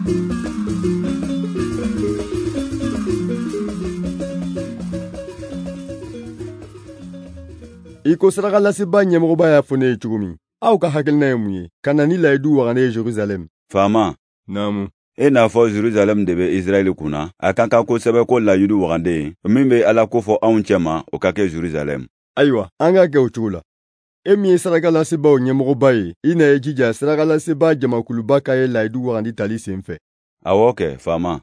Iko saraka laseba ɲɛmɔgɔba y'a fɔ ne ye cogo min, aw ka hakilina ye mun ye? Ka na ni layidu wagane Jerusalem. Faama. Naamu. E n'a fɔ Jerusalem de bɛ Israɛl kunna, a kan ka kosɛbɛ ko layidu wagande min bɛ Ala ko fɔ anw cɛma o ka kɛ Jerusalem. Ayiwa, an ka kɛ o cogo la. E min ye saraka lasebaw ɲɛmɔgɔba ye, I na ye jija saraka laseba jamakuluba ka ye layidu wagandi tali sen fɛ. Awɔ kɛ, faama.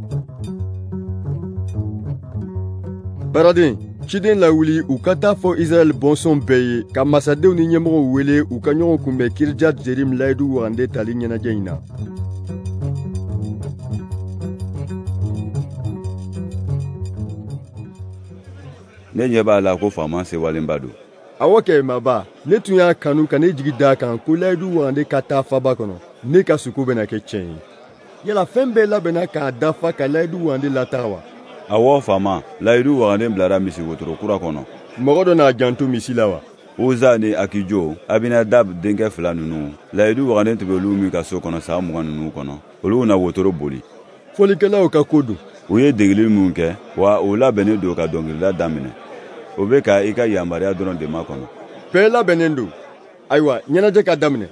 Baraden, ciden lawuli u ka taa fɔ Israɛl bɔnsɔn bɛɛ ye ka masadenw ni ɲɛmɔgɔw wele u ka ɲɔgɔn kunbɛn Kirjat Jerim layidu wagande tali ɲɛnajɛ in na. Ne ɲɛ b'a la ko faama sewalenba don. Awɔ kɛ maba, ne tun y'a kanu ka ne jigi d'a kan ko layidu wagande ka taa faba kɔnɔ. Ne ka suko bɛna kɛ tiɲɛ ye. Yala fɛn bɛɛ labɛnna k'a dafa ka layidu wagande lataga wa? Awɔ faama, layidu wagande bilara misi wotoro kura kɔnɔ. Mɔgɔ dɔ n'a janto misi la wa? Uza ni Akijo, Abinadab denkɛ fila ninnu, layidu wagande tun bɛ olu min ka so kɔnɔ san 20 ninnu kɔnɔ. Olu na wotoro boli. Folikɛlaw ka ko don. U ye degeli mun kɛ, wa u labɛnnen don ka dɔnkilida daminɛ. O bɛ ka I ka yamaruya dɔrɔn de makɔnɔ. Bɛɛ labɛnnen don. Ayiwa, ɲɛnajɛ ka daminɛ.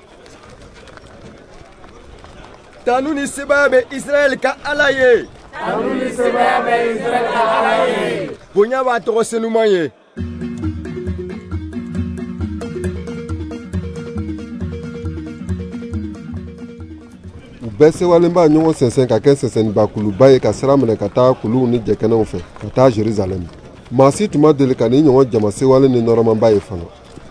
Tanu ni sebaya bɛ Israɛl ka Ala ye. Tanu ni sebaya bɛ Israɛl ka Ala ye. Bonya b'a tɔgɔ senuman ye. U bɛɛ sewalen b'a ɲɔgɔn sɛnsɛn ka kɛ sɛnsɛnniba kuluba ye ka sira minɛ ka taa kuluw ni jɛkɛnɛw fɛ ka taa Jerusalem. Maa si tun ma deli ka ni ɲɔgɔn jama sewale ni nɔrɔmanba ye fana.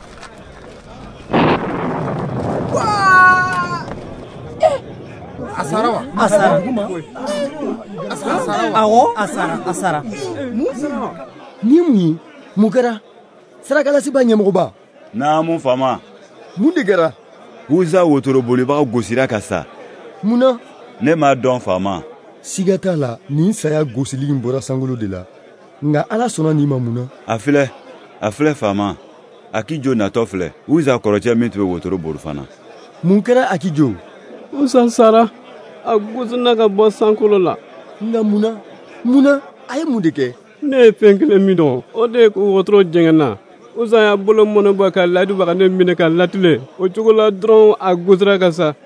Asara wa? Asara. Ni mun ye? Mun kɛra? Saraka laseba ɲɛmɔgɔba. Naamu faama. Mun de kɛra? Uza wotoro bolibaga gosira ka sa. Mun na? Ne m'a dɔn faama. Siga t'a la, nin saya gosili in bɔra sankolo de la. Nga Ala sɔnna nin ma mun na? A filɛ faama. Akijo natɔ filɛ. Uza kɔrɔcɛ min tun bɛ wotoro boli fana. Mun kɛra Akijo? Uza sara. A gosina ka bɔ sankolo la. Nga mun na? A ye mun de kɛ? Ne ye fɛn kelen min dɔn, o de ye ko wotoro jɛngɛnna. Uza y'a bolo mɔnɔbɔ ka layidu wagande minɛ ka latile. O cogo la dɔrɔn a gosira ka sa.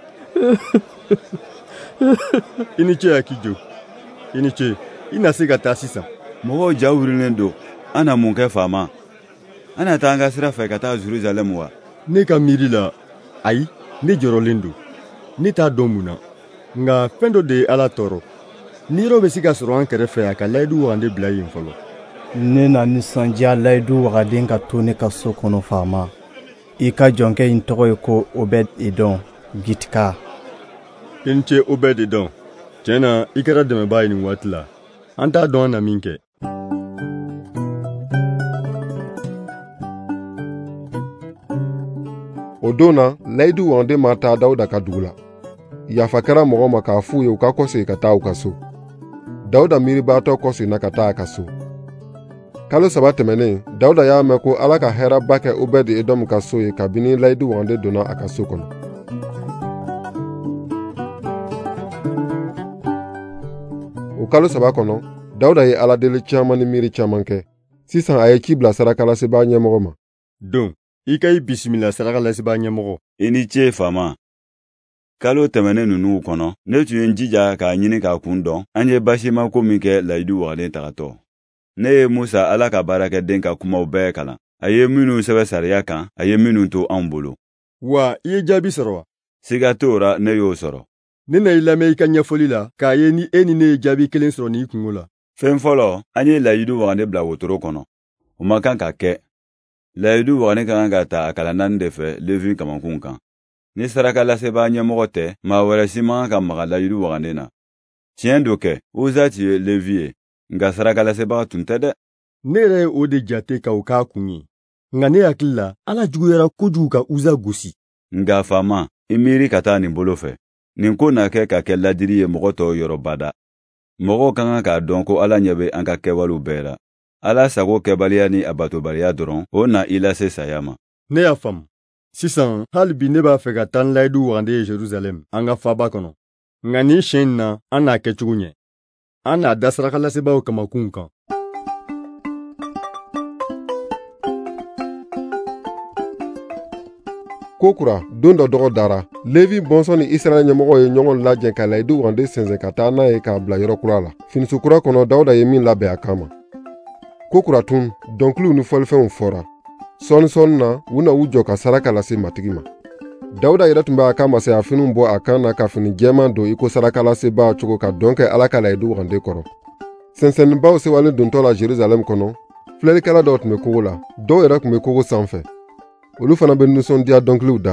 I ni ce Akijo. I ni ce. I na se ka taa sisan. Mɔgɔw ja wurilen don. An na mun kɛ faama? An na taa an ka sira fɛ ka taa Jerusalem wa? Ne ka miiri la, ayi, ne jɔrɔlen don. Ne t'a dɔn mun na. Nga fɛn dɔ de ye Ala tɔɔrɔ. Ni yɔrɔ bɛ se ka sɔrɔ an kɛrɛfɛ a ka layidu wagande bila yen fɔlɔ. Ne na nisɔndiya layidu wagaden ka to ne ka so kɔnɔ faama. I ka jɔnkɛ in tɔgɔ ye ko Obed Edom Gitka. I ni ce Obed Edom. Tiɲɛ na, I kɛra dɛmɛbaa ye nin waati la. An t'a dɔn an na min kɛ. O don na, layidu wagande ma taa Dawuda ka dugu la. Yafa kɛra mɔgɔ ma k'a f'u ye u ka kɔsegin ka taa u ka so. Dawuda miiribaatɔ kɔseginna ka taa a ka so. Kalo 3 tɛmɛnen, Dawuda y'a mɛn ko Ala ka hɛrɛba kɛ Obed Edom ka so ye kabini layidu wagande donna a ka so kɔnɔ. O kalo 3 kɔnɔ, Dawuda ye Aladeli caman ni miiri caman kɛ. Sisan a ye ci bila saraka laseba ɲɛmɔgɔ ma. Don, I ka I bisimila saraka laseba ɲɛmɔgɔ. I ni ce faama. Kalo tɛmɛnen ninnu kɔnɔ, ne tun ye n jija k'a ɲini k'a kun dɔn, an ye basima ko min kɛ layidu waganden tagatɔ. Ne ye Musa Ala ka baarakɛden ka kumaw bɛɛ kalan. A ye minnu sɛbɛ sariya kan, a ye minnu to anw bolo. Wa I ye jaabi sɔrɔ wa? Siga t'o ra ne y'o sɔrɔ. Ne na I lamɛn I ka ɲɛfɔli la k'a ye ni e ni ne ye jaabi kelen sɔrɔ n'i kungo la. Fɛn fɔlɔ, an ye layidu wagande bila wotoro kɔnɔ. O ma kan ka kɛ. Layidu wagande ka kan ka ta a kala 4 de fɛ Levi kamankun kan. Ni saraka laseba ɲɛmɔgɔ tɛ, maa wɛrɛ si man ka maga layidu wagande na. Tiɲɛ do kɛ, Uza tun ye Levi ye, nka saraka lasebaga tun tɛ dɛ. Ne yɛrɛ ye o de jate ka o k'a kun ye. Nka ne hakili la, Ala juguyara kojugu ka Uza gosi. Nka faama, I miiri ka taa nin bolo fɛ. Nin ko na kɛ ka kɛ ladiri ye mɔgɔ tɔw yɔrɔ bada. Mɔgɔw ka kan k'a dɔn ko Ala ɲɛ bɛ an ka kɛwalew bɛɛ la. Ala sago kɛbaliya ni a batobaliya dɔrɔn, o na I lase saya ma. Ne y'a faamu. Sisan, hali bi ne b'a fɛ ka taa n layidu wagande ye Jerusalem, an ka faba kɔnɔ. Nka nin siɲɛ in na an n'a kɛ cogo ɲɛ. An n'a da sarakalasebaaw kamakun kan. Kokura don dɔ dɔgɔ dara Levi bɔnsɔn ni Israɛl ɲɛmɔgɔ ye ɲɔgɔn lajɛ ka layidu wande sɛnsɛn ka taa n'a ye k'a bila yɔrɔ kura la. Finiso kura kɔnɔ Dawuda ye min labɛn a kama. Kokura tun dɔnkiliw ni fɔlifɛnw fɔra. Sɔɔni na u na u jɔ ka saraka lase matigi ma. Dawuda yɛrɛ tun b'a ka masaya finiw bɔ a kan na ka fini jɛman don iko saraka lasebaa cogo ka dɔn kɛ Ala ka layidu wande kɔrɔ. Sɛnsɛnnibaw sewalen dontɔ la Jerusalem kɔnɔ, filɛlikɛla dɔw tun bɛ kogo la, dɔw yɛrɛ tun bɛ kogo sanfɛ. Olu fana bɛ nisɔndiya dɔnkiliw da.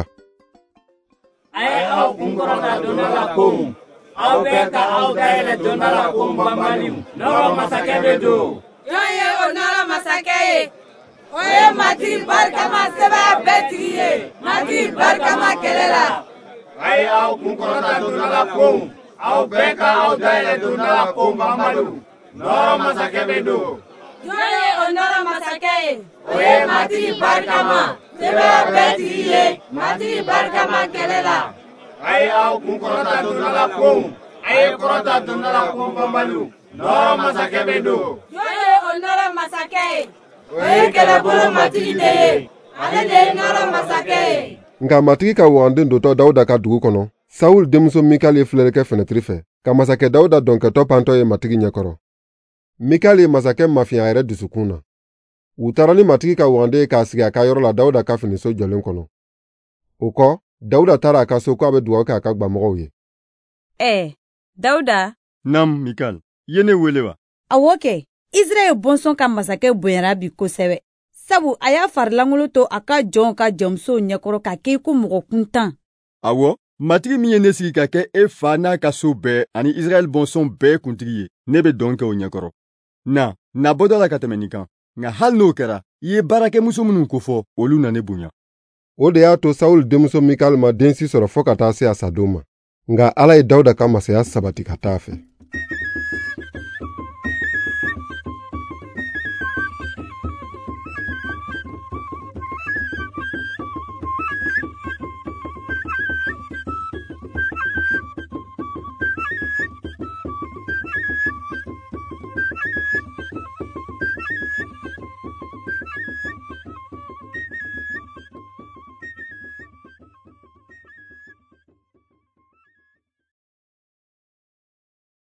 A ye aw kunkɔrɔta donna la kon, aw bɛɛ ka aw dayɛlɛ donna la kon banbaliw, nɔrɔ masakɛ bɛ don. Jɔn ye o nɔrɔ masakɛ ye? O ye matigi barikama sɛbɛya bɛɛ tigi ye, matigi barikama kɛlɛ la. A ye aw kunkɔrɔta donna la kon, aw bɛɛ ka aw dayɛlɛ donna la kon banbaliw, nɔrɔ masakɛ bɛ don. Jɔn ye o nɔrɔ masakɛ ye? O ye matigi barikama sɛbɛya bɛɛ tigi ye, matigi barikama kɛlɛ la. A ye aw kunkɔrɔta donna la kon, a ye kɔrɔta donna la kon banbaliw, nɔrɔ masakɛ bɛ don. Jɔn ye o nɔrɔ masakɛ ye? O ye kɛlɛbolo matigi de ye, ale de ye nɔrɔ masakɛ ye. Nka matigi ka waganden dotɔ Dawuda ka dugu kɔnɔ, Sawuli denmuso Mikali ye filɛlikɛ fɛnɛtiri fɛ, ka masakɛ Dawuda dɔnkɛtɔ pantɔ ye matigi ɲɛkɔrɔ. Mikali ye masakɛ mafiya a yɛrɛ dusukun na. U taara ni matigi ka waganden ye k'a sigi a ka yɔrɔ la Dawuda ka finiso jɔlen kɔnɔ. O kɔ, Dawuda taara a ka so k'a bɛ dugawu kɛ a ka gwamɔgɔw ye. Dawuda? Nam, Mikal, ye ne wele wa? Awɔ kɛ, Israɛl bɔnsɔn ka masakɛ bonyara bi kosɛbɛ. Sabu a y'a farilankolo to a ka jɔnw ka jɔnmusow ɲɛkɔrɔ ka kɛ i ko mɔgɔ kuntan. Awɔ, matigi min ye ne sigi ka kɛ e fa n'a ka so bɛɛ ani Israɛl bɔnsɔn bɛɛ kuntigi ye, ne bɛ dɔn kɛ o ɲɛkɔrɔ. Na bɔ dɔ la ka tɛmɛ nin kan, nka hali n'o kɛra, i ye baarakɛmuso minnu kofɔ, olu na ne bonya. O de y'a to Sawuli denmuso Mikali ma densi sɔrɔ fɔɔ ka taa se a sadon ma. Nka Ala ye Dawuda ka masaya sabati ka taa fɛ.